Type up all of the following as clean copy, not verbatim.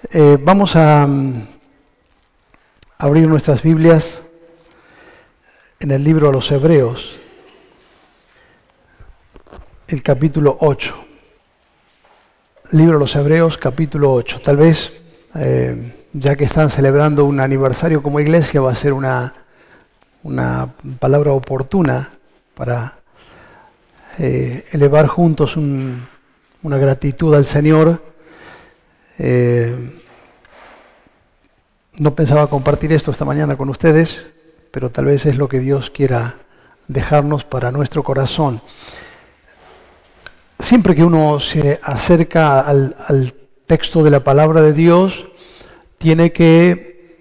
Vamos a abrir nuestras Biblias en el libro a los Hebreos, el capítulo 8. Libro a los Hebreos, capítulo 8. Tal vez, ya que están celebrando un aniversario como iglesia, va a ser una palabra oportuna para elevar juntos una gratitud al Señor. No pensaba compartir esto esta mañana con ustedes, pero tal vez es lo que Dios quiera dejarnos para nuestro corazón. Siempre que uno se acerca al texto de la palabra de Dios, tiene que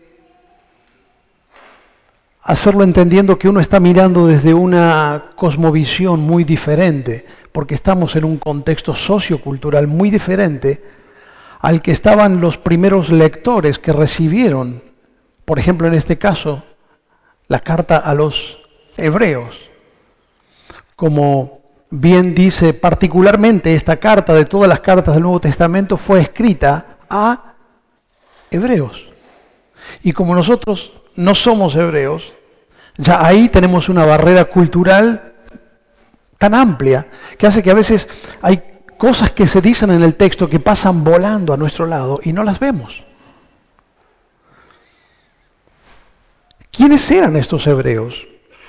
hacerlo entendiendo que uno está mirando desde una cosmovisión muy diferente, porque estamos en un contexto sociocultural muy diferente al que estaban los primeros lectores que recibieron, por ejemplo en este caso, la carta a los hebreos. Como bien dice, particularmente esta carta de todas las cartas del Nuevo Testamento fue escrita a hebreos. Y como nosotros no somos hebreos, ya ahí tenemos una barrera cultural tan amplia que hace que a veces hay cosas que se dicen en el texto que pasan volando a nuestro lado y no las vemos. ¿Quiénes eran estos hebreos?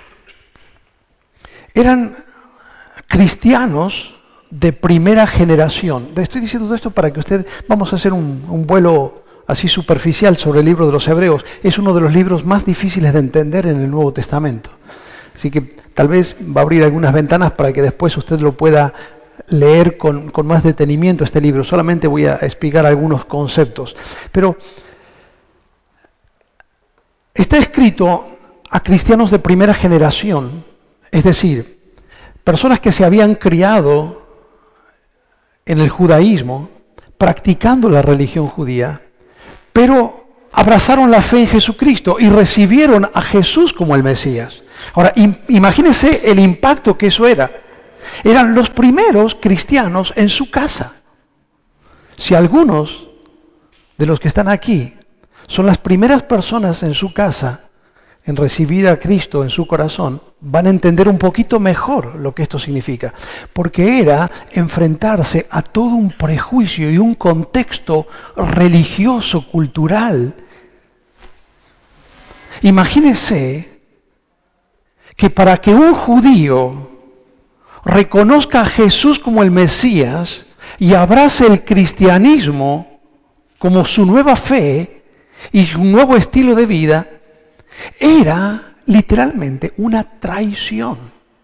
Eran cristianos de primera generación. Estoy diciendo todo esto para que vamos a hacer un vuelo así superficial sobre el libro de los Hebreos. Es uno de los libros más difíciles de entender en el Nuevo Testamento. Así que tal vez va a abrir algunas ventanas para que después usted lo pueda leer con más detenimiento este libro. Solamente voy a explicar algunos conceptos. Pero está escrito a cristianos de primera generación, es decir, personas que se habían criado en el judaísmo, practicando la religión judía, pero abrazaron la fe en Jesucristo y recibieron a Jesús como el Mesías. Ahora, imagínense el impacto que eso era. Eran los primeros cristianos en su casa. Si algunos de los que están aquí son las primeras personas en su casa en recibir a Cristo en su corazón, van a entender un poquito mejor lo que esto significa, porque era enfrentarse a todo un prejuicio y un contexto religioso, cultural. Imagínense que para que un judío reconozca a Jesús como el Mesías y abrace el cristianismo como su nueva fe y su nuevo estilo de vida, era literalmente una traición.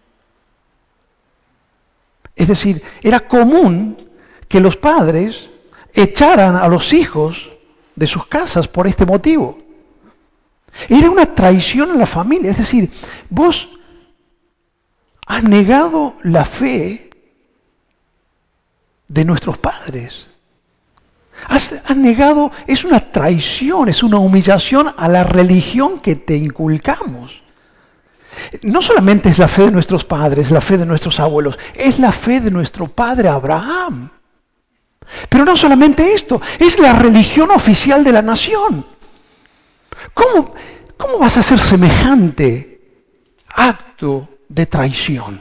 Es decir, era común que los padres echaran a los hijos de sus casas por este motivo. Era una traición a la familia. Es decir, vos has negado la fe de nuestros padres. Has negado, es una traición, es una humillación a la religión que te inculcamos. No solamente es la fe de nuestros padres, la fe de nuestros abuelos, es la fe de nuestro padre Abraham. Pero no solamente esto, es la religión oficial de la nación. ¿Cómo vas a hacer semejante acto de traición?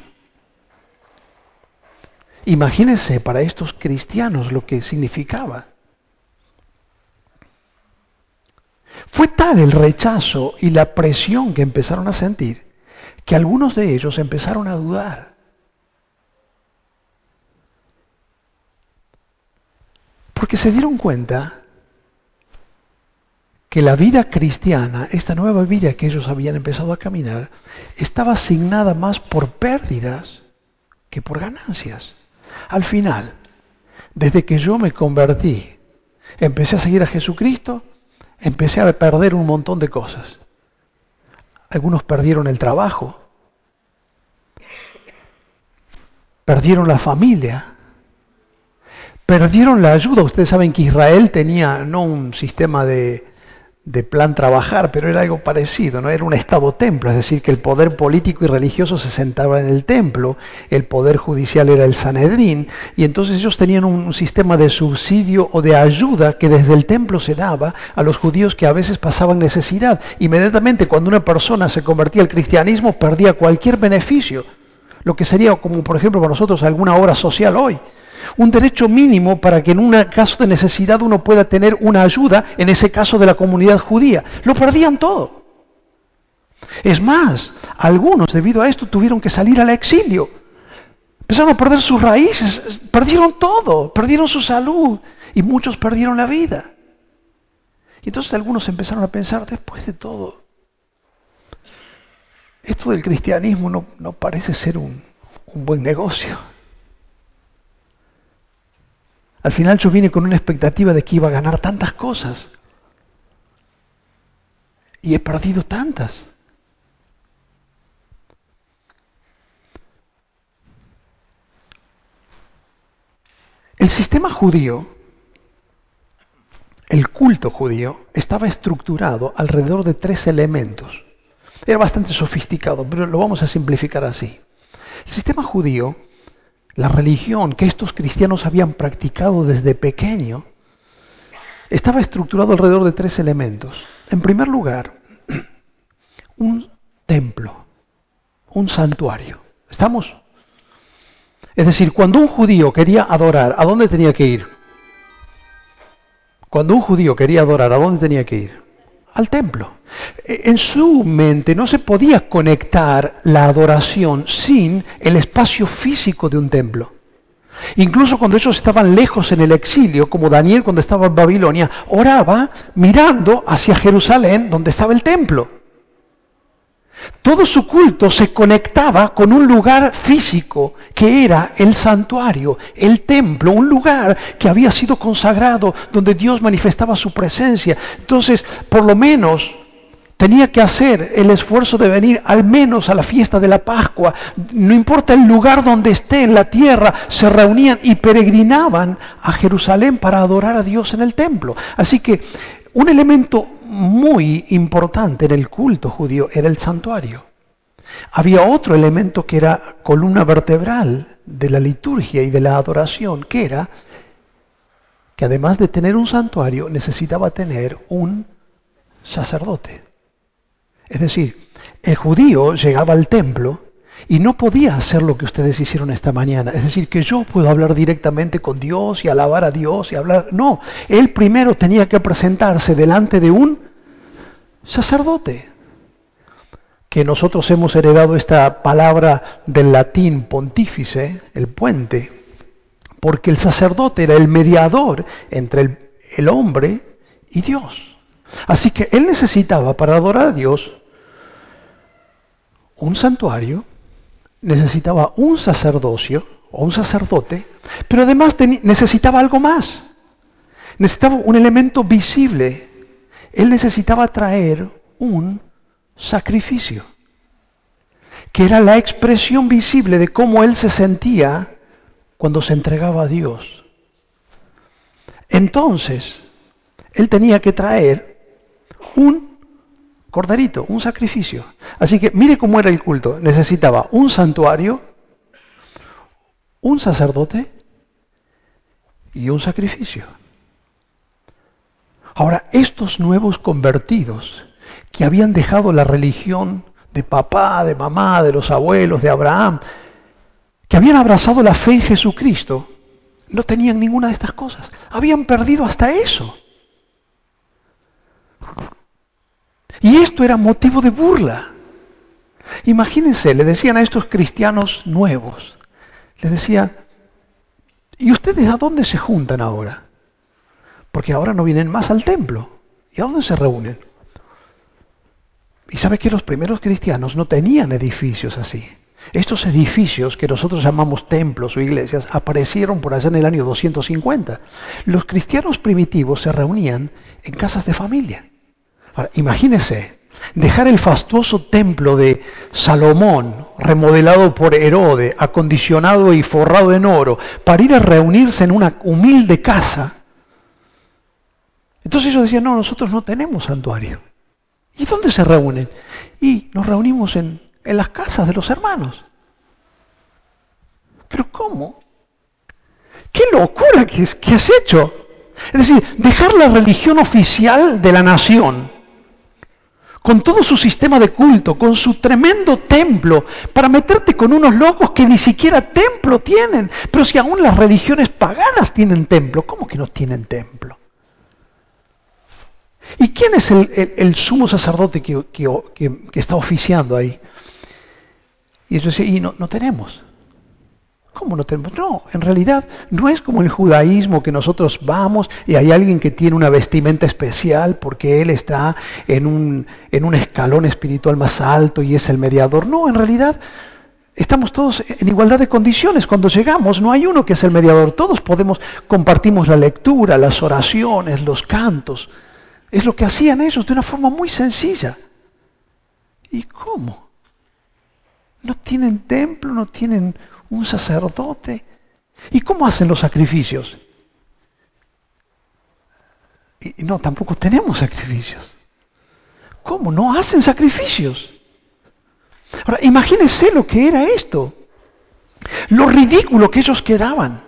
Imagínense para estos cristianos lo que significaba. Fue tal el rechazo y la presión que empezaron a sentir que algunos de ellos empezaron a dudar. Porque se dieron cuenta que la vida cristiana, esta nueva vida que ellos habían empezado a caminar, estaba asignada más por pérdidas que por ganancias. Al final, desde que yo me convertí, empecé a seguir a Jesucristo, empecé a perder un montón de cosas. Algunos perdieron el trabajo, perdieron la familia, perdieron la ayuda. Ustedes saben que Israel tenía no un sistema de de plan trabajar, pero era algo parecido, ¿no? Era un estado-templo, es decir, que el poder político y religioso se sentaba en el templo, el poder judicial era el Sanedrín, y entonces ellos tenían un sistema de subsidio o de ayuda que desde el templo se daba a los judíos que a veces pasaban necesidad. Inmediatamente cuando una persona se convertía al cristianismo perdía cualquier beneficio, lo que sería como por ejemplo para nosotros alguna obra social hoy. Un derecho mínimo para que en un caso de necesidad uno pueda tener una ayuda, en ese caso de la comunidad judía. Lo perdían todo. Es más, algunos debido a esto tuvieron que salir al exilio. Empezaron a perder sus raíces, perdieron todo, perdieron su salud y muchos perdieron la vida. Y entonces algunos empezaron a pensar, después de todo, esto del cristianismo no parece ser un buen negocio. Al final yo vine con una expectativa de que iba a ganar tantas cosas. Y he perdido tantas. El sistema judío, el culto judío, estaba estructurado alrededor de 3 elementos. Era bastante sofisticado, pero lo vamos a simplificar así. El sistema judío, la religión que estos cristianos habían practicado desde pequeño, estaba estructurado alrededor de 3 elementos. En primer lugar, un templo, un santuario. ¿Estamos? Es decir, cuando un judío quería adorar, ¿a dónde tenía que ir? Cuando un judío quería adorar, ¿a dónde tenía que ir? Al templo. En su mente no se podía conectar la adoración sin el espacio físico de un templo. Incluso cuando ellos estaban lejos en el exilio, como Daniel cuando estaba en Babilonia, oraba mirando hacia Jerusalén, donde estaba el templo. Todo su culto se conectaba con un lugar físico que era el santuario, el templo, un lugar que había sido consagrado, donde Dios manifestaba su presencia. Entonces, por lo menos, tenía que hacer el esfuerzo de venir al menos a la fiesta de la Pascua. No importa el lugar donde esté en la tierra, se reunían y peregrinaban a Jerusalén para adorar a Dios en el templo. Así que un elemento muy importante en el culto judío era el santuario. Había otro elemento que era columna vertebral de la liturgia y de la adoración, que era que además de tener un santuario, necesitaba tener un sacerdote. Es decir, el judío llegaba al templo y no podía hacer lo que ustedes hicieron esta mañana. Es decir, que yo puedo hablar directamente con Dios y alabar a Dios y hablar. No, él primero tenía que presentarse delante de un sacerdote. Que nosotros hemos heredado esta palabra del latín pontífice, el puente, porque el sacerdote era el mediador entre el hombre y Dios. Así que él necesitaba para adorar a Dios un santuario, necesitaba un sacerdocio o un sacerdote, pero además necesitaba algo más. Necesitaba un elemento visible. Él necesitaba traer un sacrificio, que era la expresión visible de cómo él se sentía cuando se entregaba a Dios. Entonces, él tenía que traer un corderito, un sacrificio. Así que mire cómo era el culto. Necesitaba un santuario, un sacerdote y un sacrificio. Ahora, estos nuevos convertidos que habían dejado la religión de papá, de mamá, de los abuelos, de Abraham, que habían abrazado la fe en Jesucristo, no tenían ninguna de estas cosas. Habían perdido hasta eso. Y esto era motivo de burla. Imagínense, le decían a estos cristianos nuevos, les decía, ¿y ustedes a dónde se juntan ahora? Porque ahora no vienen más al templo. ¿Y a dónde se reúnen? Y sabe que los primeros cristianos no tenían edificios así. Estos edificios que nosotros llamamos templos o iglesias aparecieron por allá en el año 250. Los cristianos primitivos se reunían en casas de familia. Ahora, imagínense, dejar el fastuoso templo de Salomón, remodelado por Herodes, acondicionado y forrado en oro, para ir a reunirse en una humilde casa. Entonces Entonces ellos decían, no, nosotros no tenemos santuario. ¿Y dónde se reúnen? Y nos reunimos en las casas de los hermanos. ¿Pero cómo? ¡Qué locura que has hecho! Es decir, dejar la religión oficial de la nación, con todo su sistema de culto, con su tremendo templo, para meterte con unos locos que ni siquiera templo tienen. Pero si aún las religiones paganas tienen templo, ¿cómo que no tienen templo? ¿Y quién es el sumo sacerdote que está oficiando ahí? Y ellos decían, y no tenemos. ¿Cómo no tenemos? No, en realidad no es como el judaísmo que nosotros vamos y hay alguien que tiene una vestimenta especial porque él está en un escalón espiritual más alto y es el mediador. No, en realidad estamos todos en igualdad de condiciones. Cuando llegamos no hay uno que es el mediador. Todos compartimos la lectura, las oraciones, los cantos. Es lo que hacían ellos de una forma muy sencilla. ¿Y cómo? No tienen templo, no tienen un sacerdote. ¿Y cómo hacen los sacrificios? Y no, tampoco tenemos sacrificios. ¿Cómo? No hacen sacrificios. Ahora, imagínense lo que era esto. Lo ridículo que ellos quedaban.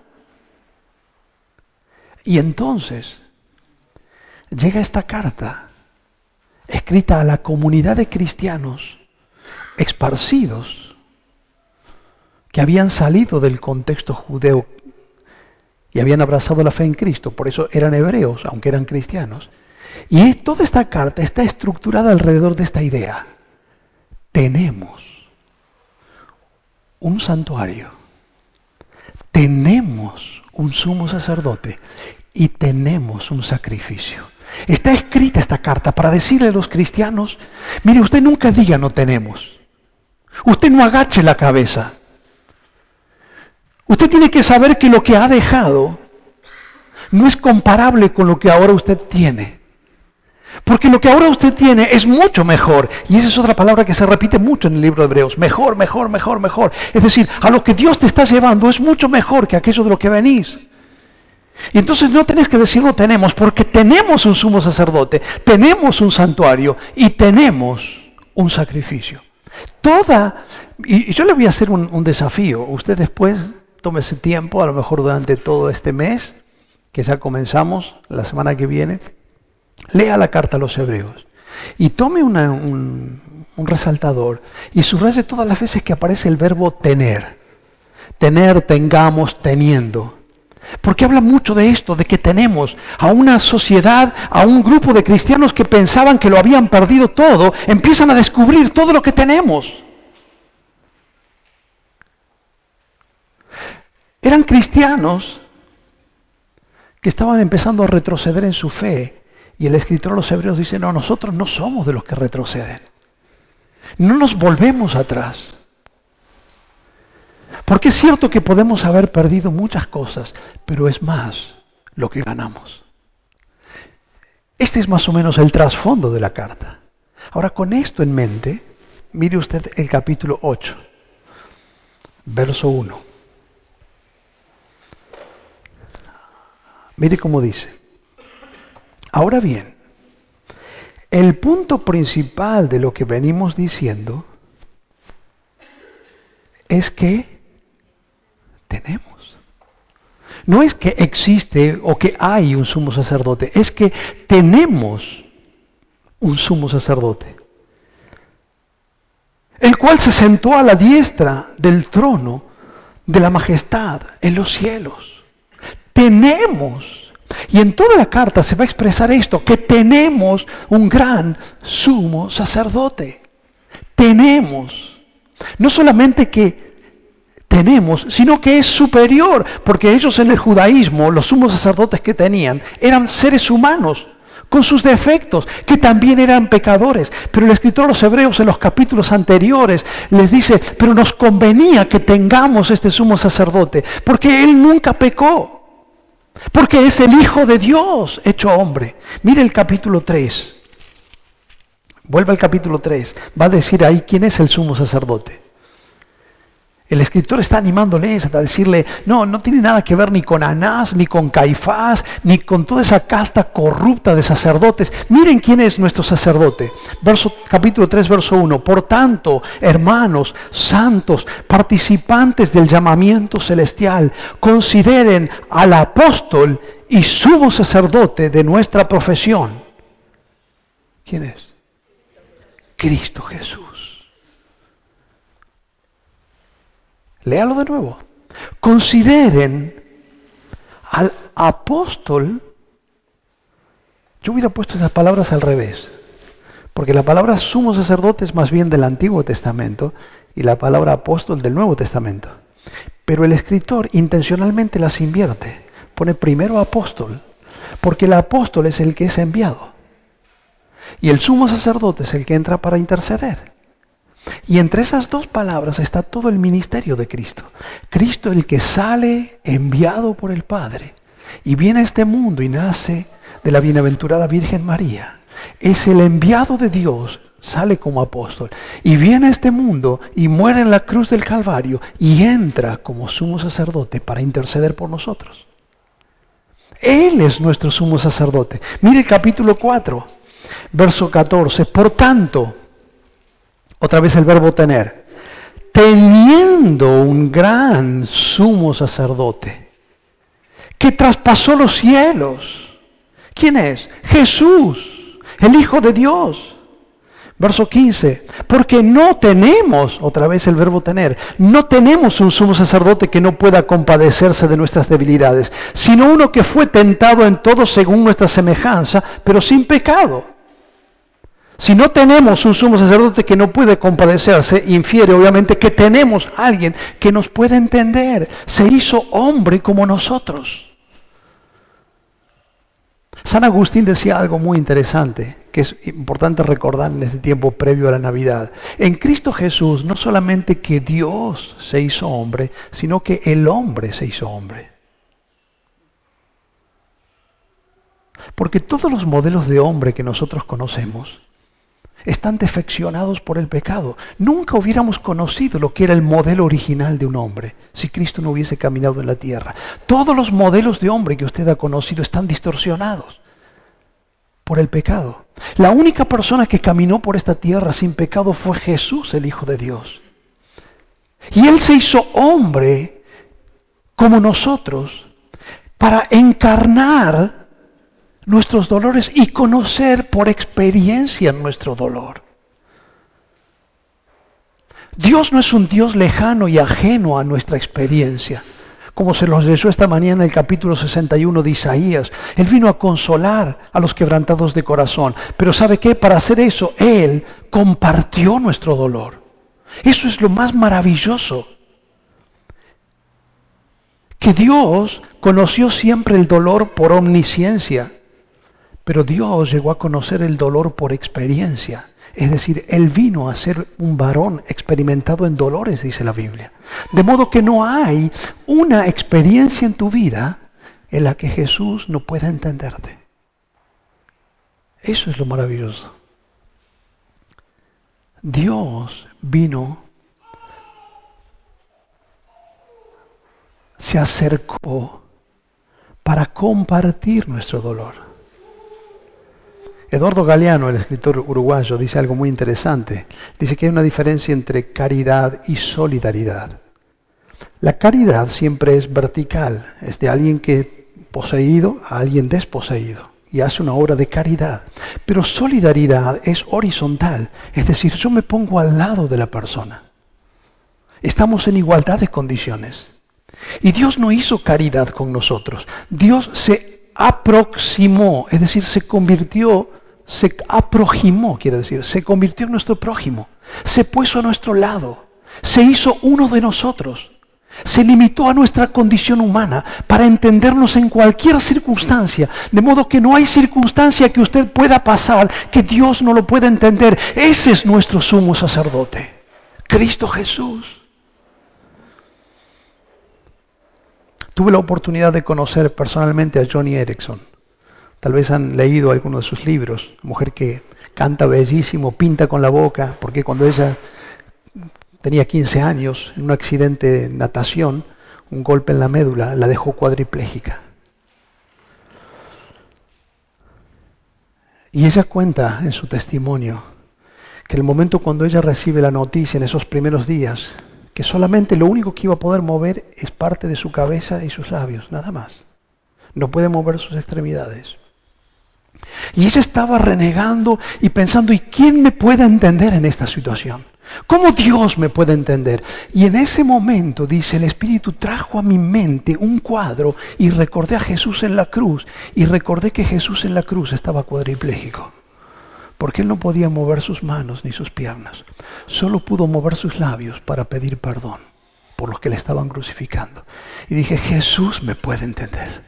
Y entonces llega esta carta escrita a la comunidad de cristianos esparcidos que habían salido del contexto judeo y habían abrazado la fe en Cristo, por eso eran hebreos, aunque eran cristianos. Y toda esta carta está estructurada alrededor de esta idea. Tenemos un santuario, tenemos un sumo sacerdote y tenemos un sacrificio. Está escrita esta carta para decirle a los cristianos, mire, usted nunca diga no tenemos. Usted no agache la cabeza. Usted tiene que saber que lo que ha dejado no es comparable con lo que ahora usted tiene. Porque lo que ahora usted tiene es mucho mejor. Y esa es otra palabra que se repite mucho en el libro de Hebreos. Mejor, mejor, mejor, mejor. Es decir, a lo que Dios te está llevando es mucho mejor que aquello de lo que venís. Y entonces no tenés que decir no tenemos, porque tenemos un sumo sacerdote, tenemos un santuario y tenemos un sacrificio. Y yo le voy a hacer un desafío. Usted después tómese tiempo, a lo mejor durante todo este mes, que ya comenzamos, la semana que viene, lea la carta a los hebreos y tome un resaltador y subraye todas las veces que aparece el verbo tener. Tener, tengamos, teniendo. Porque habla mucho de esto, de que tenemos a una sociedad, a un grupo de cristianos que pensaban que lo habían perdido todo, empiezan a descubrir todo lo que tenemos. Eran cristianos que estaban empezando a retroceder en su fe. Y el escritor a los hebreos dice, no, nosotros no somos de los que retroceden. No nos volvemos atrás. Porque es cierto que podemos haber perdido muchas cosas, pero es más lo que ganamos. Este es más o menos el trasfondo de la carta. Ahora, con esto en mente, mire usted el capítulo 8, verso 1. Mire cómo dice. Ahora bien, el punto principal de lo que venimos diciendo es que tenemos. No es que existe o que hay un sumo sacerdote, es que tenemos un sumo sacerdote, el cual se sentó a la diestra del trono de la majestad en los cielos. Tenemos, y en toda la carta se va a expresar esto, que tenemos un gran sumo sacerdote. Tenemos, no solamente que tenemos, sino que es superior, porque ellos en el judaísmo, los sumos sacerdotes que tenían, eran seres humanos, con sus defectos, que también eran pecadores. Pero el escritor de los Hebreos en los capítulos anteriores les dice, pero nos convenía que tengamos este sumo sacerdote, porque él nunca pecó, porque es el Hijo de Dios hecho hombre. Mire el capítulo 3, vuelve al capítulo 3, va a decir ahí quién es el sumo sacerdote. El escritor está animándoles a decirle, no tiene nada que ver ni con Anás, ni con Caifás, ni con toda esa casta corrupta de sacerdotes. Miren quién es nuestro sacerdote. Capítulo 3, verso 1. Por tanto, hermanos, santos, participantes del llamamiento celestial, consideren al apóstol y sumo sacerdote de nuestra profesión. ¿Quién es? Cristo Jesús. Léalo de nuevo. Consideren al apóstol. Yo hubiera puesto esas palabras al revés, porque la palabra sumo sacerdote es más bien del Antiguo Testamento y la palabra apóstol del Nuevo Testamento. Pero el escritor intencionalmente las invierte. Pone primero apóstol, porque el apóstol es el que es enviado. Y el sumo sacerdote es el que entra para interceder. Y entre esas dos palabras está todo el ministerio de Cristo. Cristo el que sale enviado por el Padre y viene a este mundo y nace de la bienaventurada Virgen María. Es el enviado de Dios, sale como apóstol y viene a este mundo y muere en la cruz del Calvario y entra como sumo sacerdote para interceder por nosotros. Él es nuestro sumo sacerdote. Mire el capítulo 4, verso 14. Por tanto, otra vez el verbo tener. Teniendo un gran sumo sacerdote que traspasó los cielos. ¿Quién es? Jesús, el Hijo de Dios. Verso 15. Porque no tenemos, otra vez el verbo tener, no tenemos un sumo sacerdote que no pueda compadecerse de nuestras debilidades, sino uno que fue tentado en todo según nuestra semejanza, pero sin pecado. Si no tenemos un sumo sacerdote que no puede compadecerse, infiere obviamente que tenemos a alguien que nos puede entender. Se hizo hombre como nosotros. San Agustín decía algo muy interesante, que es importante recordar en este tiempo previo a la Navidad. En Cristo Jesús no solamente que Dios se hizo hombre, sino que el hombre se hizo hombre. Porque todos los modelos de hombre que nosotros conocemos están defeccionados por el pecado. Nunca hubiéramos conocido lo que era el modelo original de un hombre si Cristo no hubiese caminado en la tierra. Todos los modelos de hombre que usted ha conocido están distorsionados por el pecado. La única persona que caminó por esta tierra sin pecado fue Jesús, el Hijo de Dios. Y Él se hizo hombre como nosotros para encarnar nuestros dolores y conocer por experiencia nuestro dolor. Dios no es un Dios lejano y ajeno a nuestra experiencia. Como se los leyó esta mañana el capítulo 61 de Isaías. Él vino a consolar a los quebrantados de corazón. Pero ¿sabe qué? Para hacer eso, Él compartió nuestro dolor. Eso es lo más maravilloso. Que Dios conoció siempre el dolor por omnisciencia. Pero Dios llegó a conocer el dolor por experiencia. Es decir, Él vino a ser un varón experimentado en dolores, dice la Biblia. De modo que no hay una experiencia en tu vida en la que Jesús no pueda entenderte. Eso es lo maravilloso. Dios vino, se acercó para compartir nuestro dolor. Eduardo Galeano, el escritor uruguayo, dice algo muy interesante. Dice que hay una diferencia entre caridad y solidaridad. La caridad siempre es vertical, es de alguien que poseído a alguien desposeído y hace una obra de caridad. Pero solidaridad es horizontal, es decir, yo me pongo al lado de la persona. Estamos en igualdad de condiciones. Y Dios no hizo caridad con nosotros. Dios se aproximó, es decir, se aproximó, quiere decir, se convirtió en nuestro prójimo, se puso a nuestro lado, se hizo uno de nosotros, se limitó a nuestra condición humana para entendernos en cualquier circunstancia, de modo que no hay circunstancia que usted pueda pasar que Dios no lo pueda entender. Ese es nuestro sumo sacerdote, Cristo Jesús. Tuve la oportunidad de conocer personalmente a Joni Eareckson. Tal vez han leído algunos de sus libros. Mujer que canta bellísimo, pinta con la boca, porque cuando ella tenía 15 años, en un accidente de natación, un golpe en la médula la dejó cuadriplégica. Y ella cuenta en su testimonio que el momento cuando ella recibe la noticia en esos primeros días, que solamente lo único que iba a poder mover es parte de su cabeza y sus labios, nada más. No puede mover sus extremidades. Y ella estaba renegando y pensando, ¿y quién me puede entender en esta situación? ¿Cómo Dios me puede entender? Y en ese momento, dice, el Espíritu trajo a mi mente un cuadro y recordé a Jesús en la cruz. Y recordé que Jesús en la cruz estaba cuadripléjico. Porque él no podía mover sus manos ni sus piernas. Solo pudo mover sus labios para pedir perdón por los que le estaban crucificando. Y dije, Jesús me puede entender.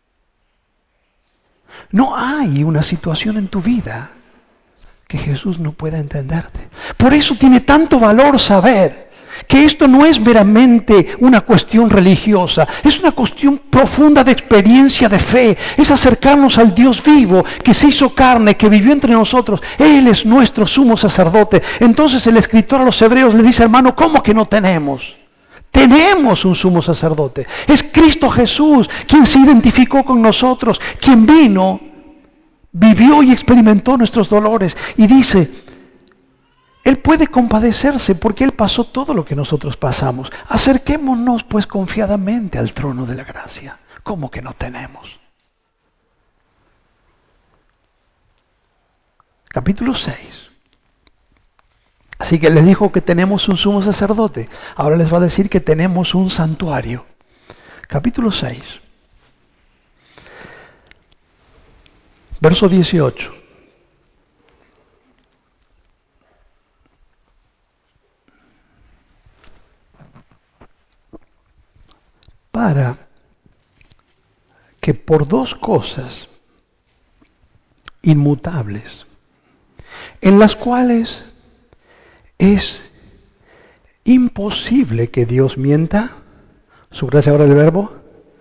No hay una situación en tu vida que Jesús no pueda entenderte. Por eso tiene tanto valor saber que esto no es meramente una cuestión religiosa, es una cuestión profunda de experiencia de fe, es acercarnos al Dios vivo que se hizo carne, que vivió entre nosotros. Él es nuestro sumo sacerdote. Entonces el escritor a los hebreos le dice, hermano, ¿cómo que no tenemos? Tenemos un sumo sacerdote. Es Cristo Jesús quien se identificó con nosotros, quien vino, vivió y experimentó nuestros dolores. Y dice, Él puede compadecerse porque Él pasó todo lo que nosotros pasamos. Acerquémonos pues confiadamente al trono de la gracia. ¿Cómo que no tenemos? Capítulo 6. Así que les dijo que tenemos un sumo sacerdote. Ahora les va a decir que tenemos un santuario. Capítulo 6. Verso 18. Para que por dos cosas inmutables, en las cuales es imposible que Dios mienta, subraya ahora el verbo,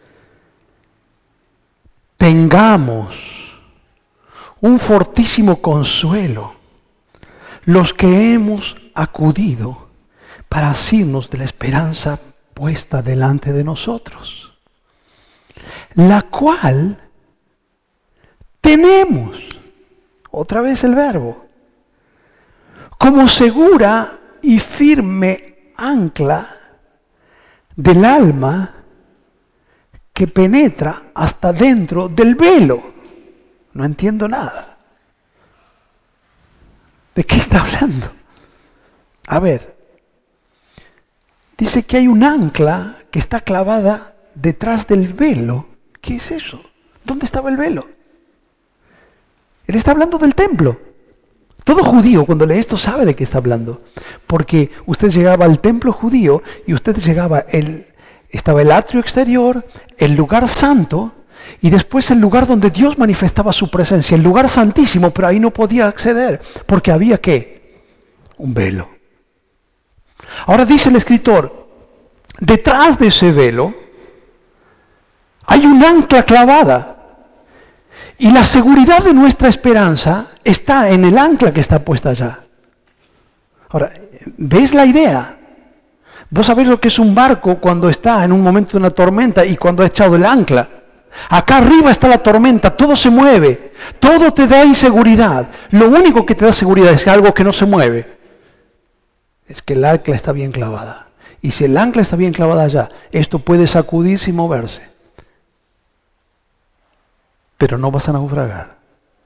tengamos un fortísimo consuelo los que hemos acudido para asirnos de la esperanza puesta delante de nosotros, la cual tenemos, otra vez el verbo, como segura y firme ancla del alma que penetra hasta dentro del velo. No entiendo nada. ¿De qué está hablando? A ver, dice que hay un ancla que está clavada detrás del velo. ¿Qué es eso? ¿Dónde estaba el velo? Él está hablando del templo. Todo judío cuando lee esto sabe de qué está hablando. Porque usted llegaba al templo judío y usted llegaba, estaba el atrio exterior, el lugar santo y después el lugar donde Dios manifestaba su presencia, el lugar santísimo, pero ahí no podía acceder porque había ¿qué? Un velo. Ahora dice el escritor, detrás de ese velo hay un ancla clavada. Y la seguridad de nuestra esperanza está en el ancla que está puesta allá. Ahora, ¿ves la idea? Vos sabés lo que es un barco cuando está en un momento de una tormenta y cuando ha echado el ancla. Acá arriba está la tormenta, todo se mueve, todo te da inseguridad. Lo único que te da seguridad es algo que no se mueve. Es que el ancla está bien clavada. Y si el ancla está bien clavada allá, esto puede sacudirse y moverse. Pero no vas a naufragar.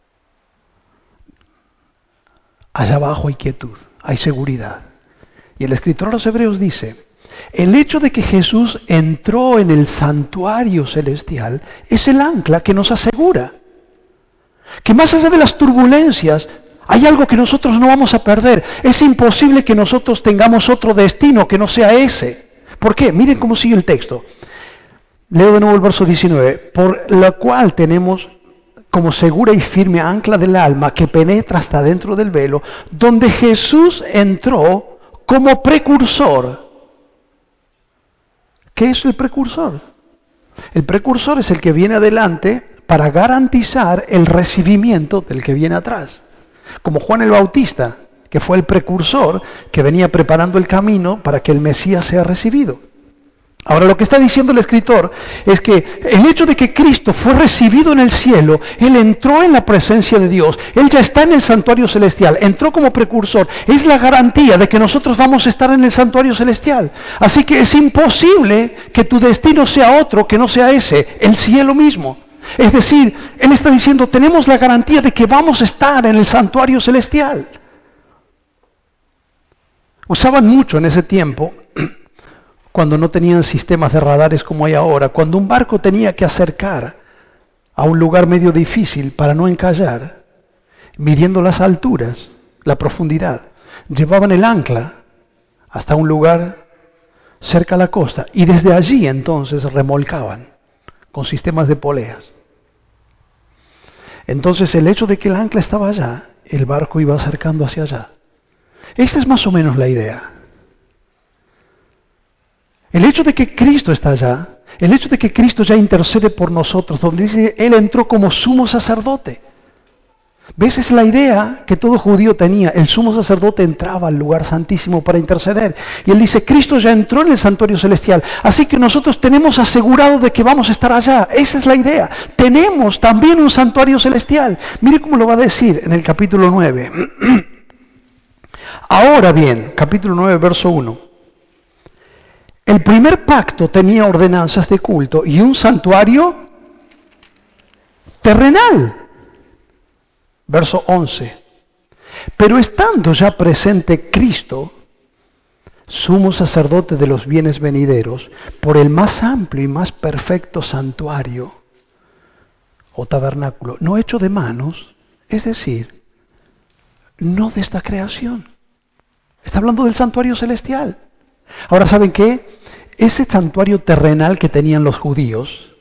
Allá abajo hay quietud, hay seguridad. Y el escritor a los hebreos dice, el hecho de que Jesús entró en el santuario celestial es el ancla que nos asegura que más allá de las turbulencias hay algo que nosotros no vamos a perder. Es imposible que nosotros tengamos otro destino que no sea ese. ¿Por qué? Miren cómo sigue el texto. Leo de nuevo el verso 19. Por la cual tenemos como segura y firme ancla del alma que penetra hasta dentro del velo, donde Jesús entró como precursor. ¿Qué es el precursor? El precursor es el que viene adelante para garantizar el recibimiento del que viene atrás. Como Juan el Bautista, que fue el precursor que venía preparando el camino para que el Mesías sea recibido. Ahora, lo que está diciendo el escritor es que el hecho de que Cristo fue recibido en el cielo, Él entró en la presencia de Dios, Él ya está en el santuario celestial, entró como precursor, es la garantía de que nosotros vamos a estar en el santuario celestial. Así que es imposible que tu destino sea otro que no sea ese, el cielo mismo. Es decir, Él está diciendo, tenemos la garantía de que vamos a estar en el santuario celestial. Usaban mucho en ese tiempo, cuando no tenían sistemas de radares como hay ahora, cuando un barco tenía que acercar a un lugar medio difícil para no encallar, midiendo las alturas, la profundidad, llevaban el ancla hasta un lugar cerca a la costa y desde allí entonces remolcaban con sistemas de poleas. Entonces el hecho de que el ancla estaba allá, el barco iba acercando hacia allá. Esta es más o menos la idea. El hecho de que Cristo está allá, el hecho de que Cristo ya intercede por nosotros, donde dice, Él entró como sumo sacerdote. ¿Ves? Es la idea que todo judío tenía. El sumo sacerdote entraba al lugar santísimo para interceder. Y Él dice, Cristo ya entró en el santuario celestial. Así que nosotros tenemos asegurado de que vamos a estar allá. Esa es la idea. Tenemos también un santuario celestial. Mire cómo lo va a decir en el capítulo 9. Ahora bien, capítulo 9, verso 1. El primer pacto tenía ordenanzas de culto y un santuario terrenal. Verso 11. Pero estando ya presente Cristo, sumo sacerdote de los bienes venideros, por el más amplio y más perfecto santuario o tabernáculo, no hecho de manos, es decir, no de esta creación. Está hablando del santuario celestial. Ahora, ¿saben qué? Ese santuario terrenal que tenían los judíos,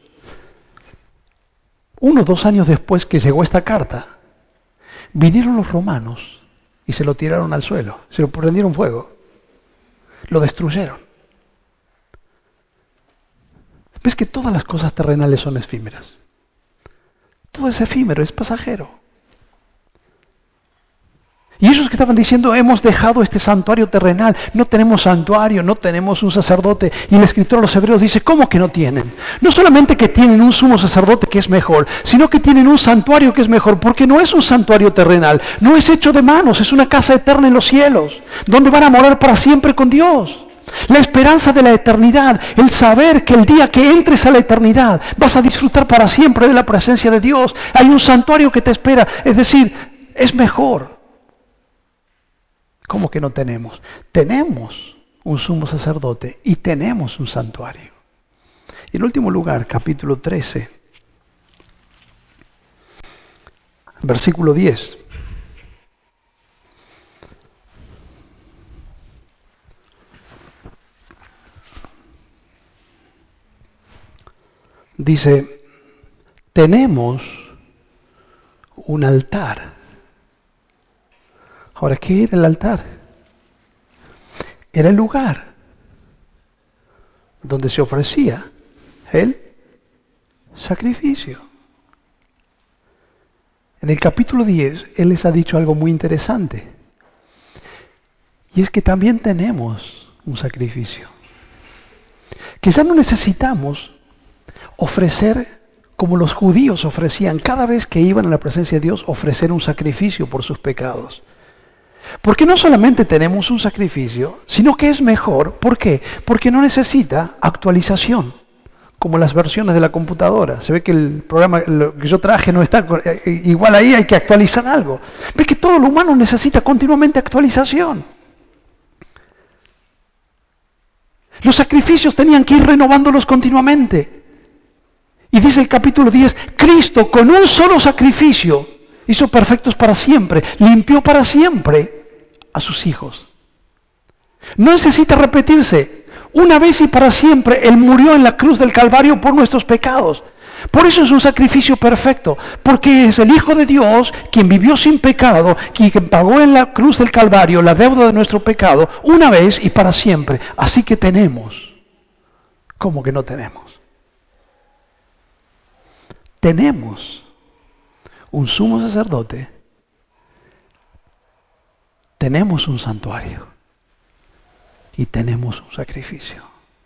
1 o 2 años después que llegó esta carta, vinieron los romanos y se lo tiraron al suelo, se lo prendieron fuego, lo destruyeron. ¿Ves que todas las cosas terrenales son efímeras? Todo es efímero, es pasajero. Y ellos que estaban diciendo, hemos dejado este santuario terrenal, no tenemos santuario, no tenemos un sacerdote. Y el escritor a los hebreos dice, ¿cómo que no tienen? No solamente que tienen un sumo sacerdote que es mejor, sino que tienen un santuario que es mejor, porque no es un santuario terrenal, no es hecho de manos, es una casa eterna en los cielos, donde van a morar para siempre con Dios. La esperanza de la eternidad, el saber que el día que entres a la eternidad vas a disfrutar para siempre de la presencia de Dios. Hay un santuario que te espera, es decir, es mejor. ¿Cómo que no tenemos? Tenemos un sumo sacerdote y tenemos un santuario. Y en último lugar, capítulo 13, versículo 10. Dice, tenemos un altar. Ahora, ¿qué era el altar? Era el lugar donde se ofrecía el sacrificio. En el capítulo 10, Él les ha dicho algo muy interesante. Y es que también tenemos un sacrificio. Quizá no necesitamos ofrecer como los judíos ofrecían cada vez que iban a la presencia de Dios, ofrecer un sacrificio por sus pecados. Porque no solamente tenemos un sacrificio, sino que es mejor. ¿Por qué? Porque no necesita actualización, como las versiones de la computadora. Se ve que el programa lo que yo traje no está, igual ahí hay que actualizar algo. Ve que todo lo humano necesita continuamente actualización. Los sacrificios tenían que ir renovándolos continuamente. Y dice el capítulo 10, Cristo con un solo sacrificio hizo perfectos para siempre, limpió para siempre a sus hijos. No necesita repetirse. Una vez y para siempre Él murió en la cruz del Calvario por nuestros pecados. Por eso es un sacrificio perfecto, porque es el Hijo de Dios quien vivió sin pecado, quien pagó en la cruz del Calvario la deuda de nuestro pecado, una vez y para siempre. Así que tenemos. ¿Cómo que no tenemos? Tenemos un sumo sacerdote tenemos un santuario y tenemos un sacrificio.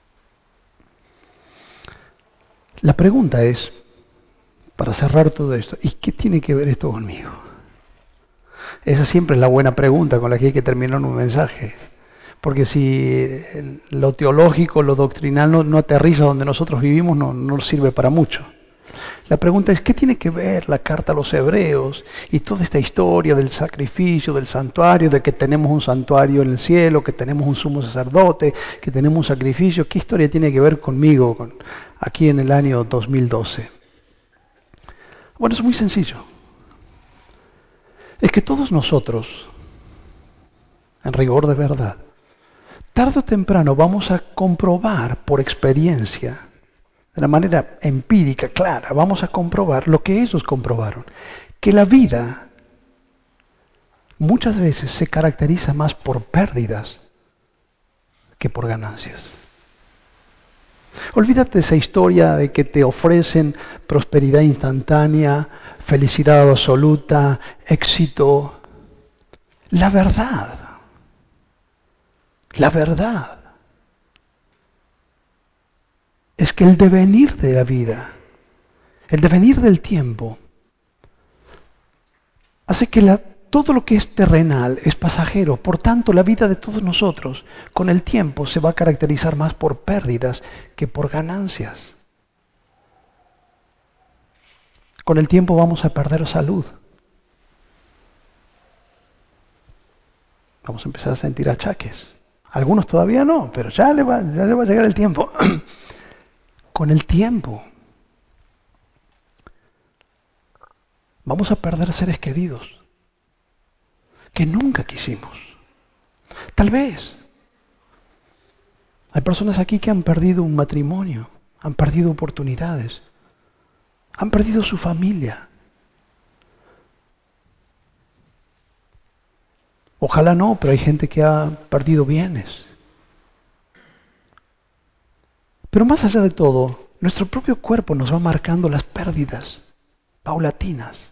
La pregunta es, para cerrar todo esto, ¿y qué tiene que ver esto conmigo? Esa siempre es la buena pregunta con la que hay que terminar un mensaje. Porque si lo teológico, lo doctrinal no aterriza donde nosotros vivimos, no sirve para mucho. La pregunta es, ¿qué tiene que ver la carta a los hebreos y toda esta historia del sacrificio, del santuario, de que tenemos un santuario en el cielo, que tenemos un sumo sacerdote, que tenemos un sacrificio? ¿Qué historia tiene que ver conmigo aquí en el año 2012? Bueno, es muy sencillo. Es que todos nosotros, en rigor de verdad, tarde o temprano vamos a comprobar por experiencia, de una manera empírica, clara, vamos a comprobar lo que ellos comprobaron, que la vida muchas veces se caracteriza más por pérdidas que por ganancias. Olvídate de esa historia de que te ofrecen prosperidad instantánea, felicidad absoluta, éxito. La verdad es que el devenir de la vida, el devenir del tiempo, hace que todo lo que es terrenal es pasajero. Por tanto, la vida de todos nosotros con el tiempo se va a caracterizar más por pérdidas que por ganancias. Con el tiempo vamos a perder salud. Vamos a empezar a sentir achaques. Algunos todavía no, pero ya le va a llegar el tiempo. Con el tiempo vamos a perder seres queridos que nunca quisimos. Tal vez hay personas aquí que han perdido un matrimonio, han perdido oportunidades, han perdido su familia. Ojalá no, pero hay gente que ha perdido bienes. Pero más allá de todo, nuestro propio cuerpo nos va marcando las pérdidas paulatinas.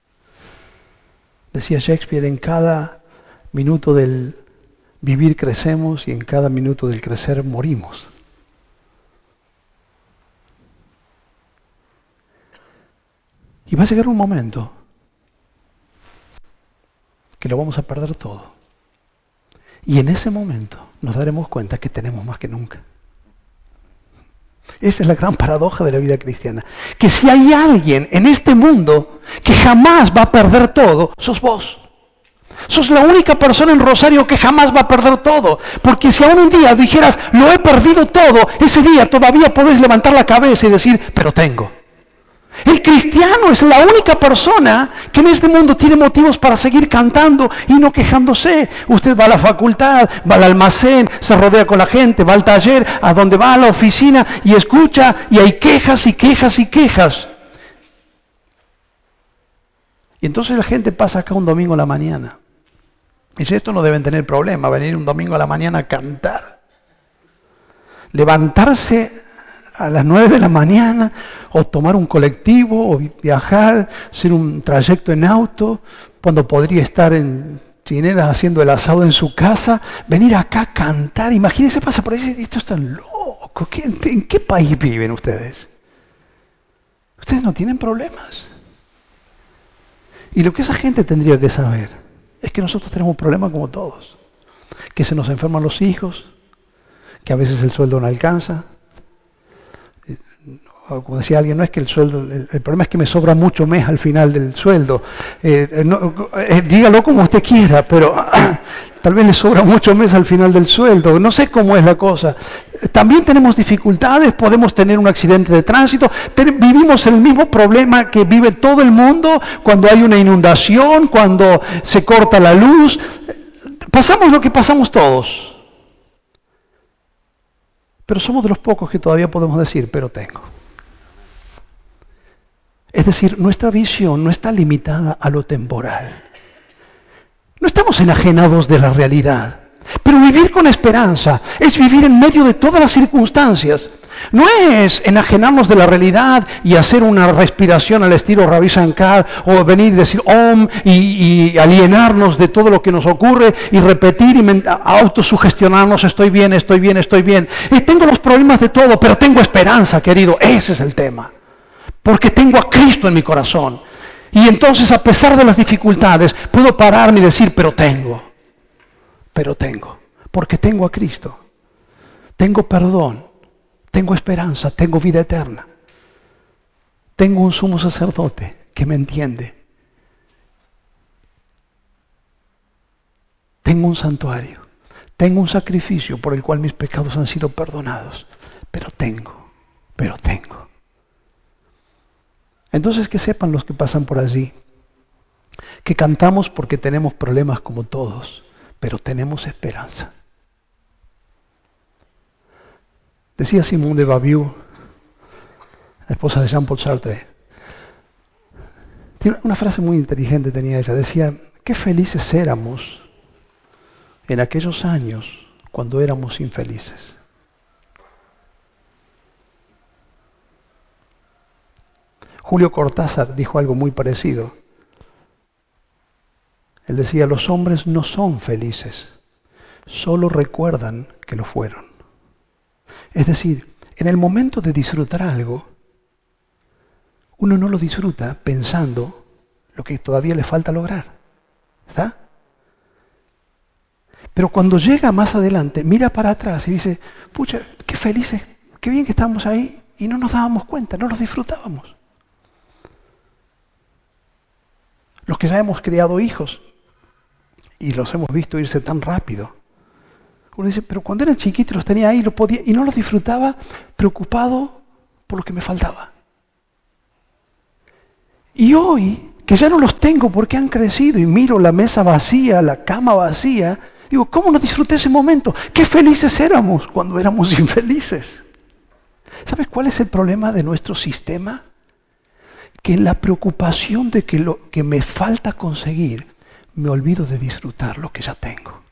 Decía Shakespeare, en cada minuto del vivir crecemos y en cada minuto del crecer morimos. Y va a llegar un momento que lo vamos a perder todo. Y en ese momento nos daremos cuenta que tenemos más que nunca. Esa es la gran paradoja de la vida cristiana. Que si hay alguien en este mundo que jamás va a perder todo, sos vos. Sos la única persona en Rosario que jamás va a perder todo. Porque si aún un día dijeras, lo he perdido todo, ese día todavía podés levantar la cabeza y decir, pero tengo. El cristiano es la única persona que en este mundo tiene motivos para seguir cantando y no quejándose. Usted va a la facultad, va al almacén, se rodea con la gente, va al taller, a donde va a la oficina y escucha y hay quejas y quejas y quejas. Y entonces la gente pasa acá un domingo a la mañana. Y dice, esto no deben tener problema, venir un domingo a la mañana a cantar. Levantarse a las 9 de la mañana, o tomar un colectivo, o viajar, hacer un trayecto en auto, cuando podría estar en Chinelas haciendo el asado en su casa, venir acá a cantar. Imagínense, pasa por ahí y dice, esto es tan loco. ¿En qué país viven ustedes? Ustedes no tienen problemas. Y lo que esa gente tendría que saber es que nosotros tenemos problemas como todos. Que se nos enferman los hijos, que a veces el sueldo no alcanza. Como decía alguien, no es que el sueldo, el problema es que me sobra mucho mes al final del sueldo. Dígalo como usted quiera, pero tal vez le sobra mucho mes al final del sueldo. No sé cómo es la cosa. También tenemos dificultades, podemos tener un accidente de tránsito, vivimos el mismo problema que vive todo el mundo cuando hay una inundación, cuando se corta la luz. Pasamos lo que pasamos todos. Pero somos de los pocos que todavía podemos decir, pero tengo. Es decir, nuestra visión no está limitada a lo temporal. No estamos enajenados de la realidad. Pero vivir con esperanza es vivir en medio de todas las circunstancias, No es enajenarnos de la realidad y hacer una respiración al estilo Ravi Shankar o venir y decir Om y alienarnos de todo lo que nos ocurre y repetir y autosugestionarnos, estoy bien, estoy bien, estoy bien. Tengo los problemas de todo, pero tengo esperanza, querido. Ese es el tema. Porque tengo a Cristo en mi corazón. Y entonces, a pesar de las dificultades, puedo pararme y decir, pero tengo, porque tengo a Cristo. Tengo perdón, tengo esperanza, tengo vida eterna. Tengo un sumo sacerdote que me entiende. Tengo un santuario. Tengo un sacrificio por el cual mis pecados han sido perdonados. Pero tengo. Entonces, que sepan los que pasan por allí, que cantamos porque tenemos problemas como todos, pero tenemos esperanza. Decía Simone de Beauvoir, la esposa de Jean-Paul Sartre, una frase muy inteligente tenía ella, decía, qué felices éramos en aquellos años cuando éramos infelices. Julio Cortázar dijo algo muy parecido. Él decía, los hombres no son felices, solo recuerdan que lo fueron. Es decir, en el momento de disfrutar algo, uno no lo disfruta pensando lo que todavía le falta lograr. ¿Está? Pero cuando llega más adelante, mira para atrás y dice, pucha, qué felices, qué bien que estábamos ahí y no nos dábamos cuenta, no los disfrutábamos. Los que ya hemos criado hijos y los hemos visto irse tan rápido. Uno dice, pero cuando eran chiquitos los tenía ahí y no los disfrutaba preocupado por lo que me faltaba. Y hoy, que ya no los tengo porque han crecido y miro la mesa vacía, la cama vacía, digo, ¿cómo no disfruté ese momento? ¡Qué felices éramos cuando éramos infelices! ¿Sabes cuál es el problema de nuestro sistema? Que en la preocupación de que lo que me falta conseguir, me olvido de disfrutar lo que ya tengo.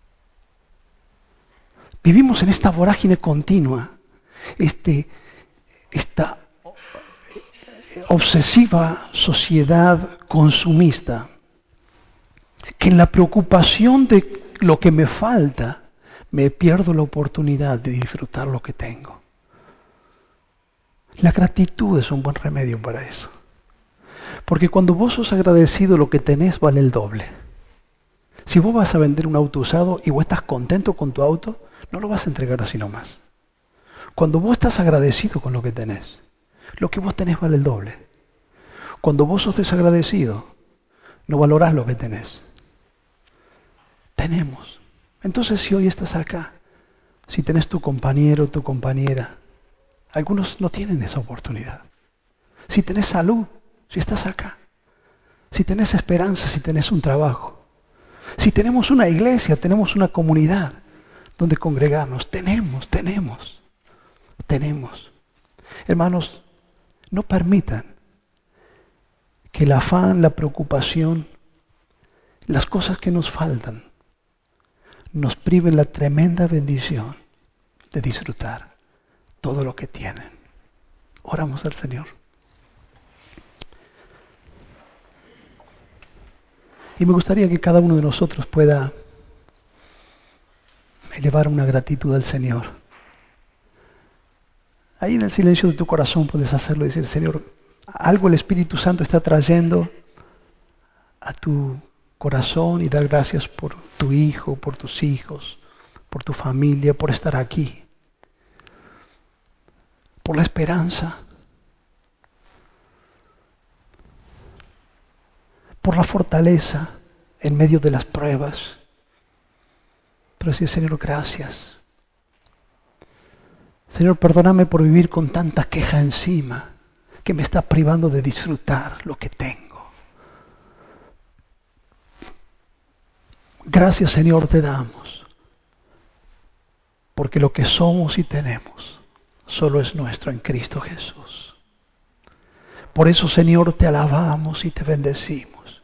Vivimos en esta vorágine continua, esta obsesiva sociedad consumista, que en la preocupación de lo que me falta, me pierdo la oportunidad de disfrutar lo que tengo. La gratitud es un buen remedio para eso. Porque cuando vos sos agradecido, lo que tenés vale el doble. Si vos vas a vender un auto usado y vos estás contento con tu auto, no lo vas a entregar así nomás. Cuando vos estás agradecido con lo que tenés, lo que vos tenés vale el doble. Cuando vos sos desagradecido, no valorás lo que tenés. Tenemos. Entonces, si hoy estás acá, si tenés tu compañero, tu compañera, algunos no tienen esa oportunidad. Si tenés salud, si estás acá. Si tenés esperanza, si tenés un trabajo. Si tenemos una iglesia, tenemos una comunidad donde congregarnos. Tenemos. Hermanos, no permitan que el afán, la preocupación, las cosas que nos faltan, nos priven la tremenda bendición de disfrutar todo lo que tienen. Oramos al Señor. Y me gustaría que cada uno de nosotros pueda elevar una gratitud al Señor. Ahí en el silencio de tu corazón puedes hacerlo y decir, Señor, algo el Espíritu Santo está trayendo a tu corazón y dar gracias por tu hijo, por tus hijos, por tu familia, por estar aquí, por la esperanza, por la fortaleza en medio de las pruebas. Pero decir, Señor, gracias. Señor, perdóname por vivir con tanta queja encima que me está privando de disfrutar lo que tengo. Gracias, Señor, te damos, porque lo que somos y tenemos solo es nuestro en Cristo Jesús. Por eso, Señor, te alabamos y te bendecimos.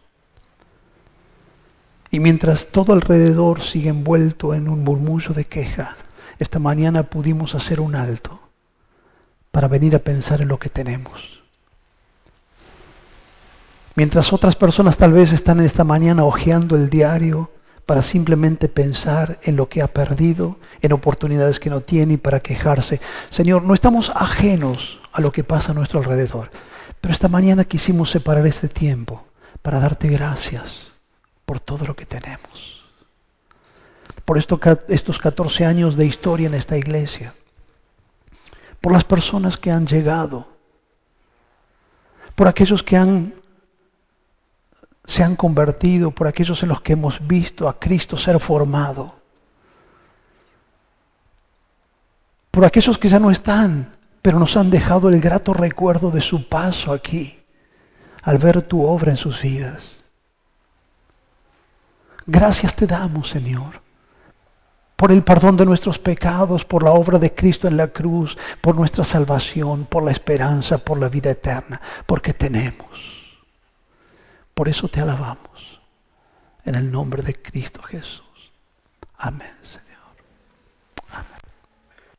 Y mientras todo alrededor sigue envuelto en un murmullo de queja, esta mañana pudimos hacer un alto para venir a pensar en lo que tenemos. Mientras otras personas tal vez están en esta mañana hojeando el diario para simplemente pensar en lo que ha perdido, en oportunidades que no tiene y para quejarse. Señor, no estamos ajenos a lo que pasa a nuestro alrededor, pero esta mañana quisimos separar este tiempo para darte gracias por todo lo que tenemos. Por estos 14 años de historia en esta iglesia, por las personas que han llegado, por aquellos que se han convertido, por aquellos en los que hemos visto a Cristo ser formado, por aquellos que ya no están, pero nos han dejado el grato recuerdo de su paso aquí, al ver tu obra en sus vidas. Gracias te damos, Señor, por el perdón de nuestros pecados, por la obra de Cristo en la cruz, por nuestra salvación, por la esperanza, por la vida eterna, porque tenemos. Por eso te alabamos, en el nombre de Cristo Jesús. Amén, Señor. Amén.